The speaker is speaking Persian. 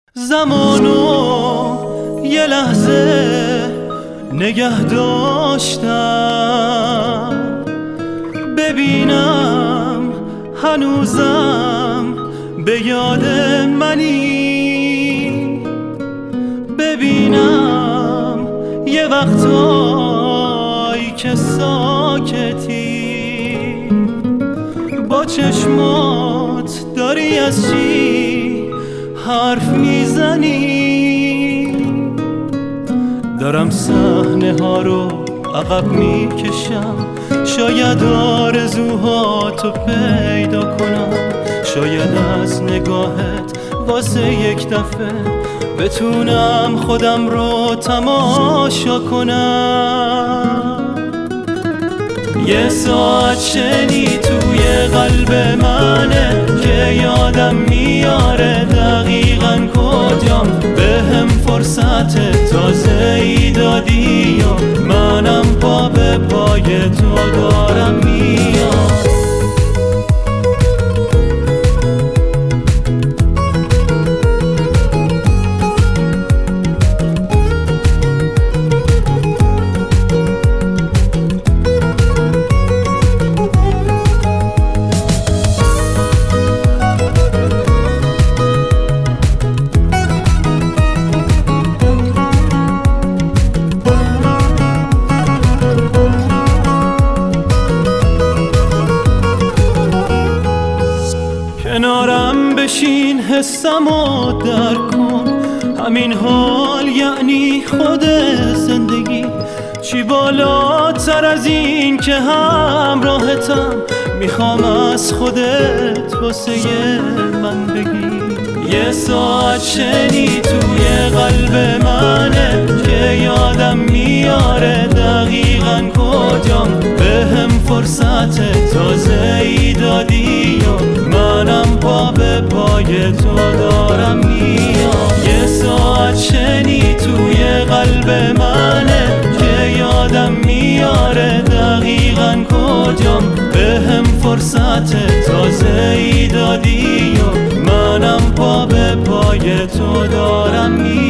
زمانو یه لحظه نگه داشتم، ببینم هنوزم به یاد منی، ببینم یه وقتایی که ساکتی، با چشمات داری از چی حرف میزنی. دارم صحنه ها رو عقب میکشم، شاید آرزوهاتو پیدا کنم، شاید از نگاهت واسه یک دفعه بتونم خودم رو تماشا کنم. یه ساعت شنی توی قلب منه که یادم میاره دقیقاً کجام، بهم فرصت تازه‌ای دادی و منم پا به پای تو دارم میام. کنارم بشین حسمو درک کن، همین حال یعنی خود زندگی. چی بالاتر از این که همراهتم، میخوام از خودت واسه من بگی. یه ساعت شنی توی قلب منه که یادم میاره دقیقاً کجام، بهم فرصت تازه‌ای دادی و منم پا به پای تو دارم میام. یه ساعت شنی توی قلب منه که یادم میاره دقیقاً کجام، بهم فرصت تازه‌ای دادی و منم پا به پای تو دارم میام.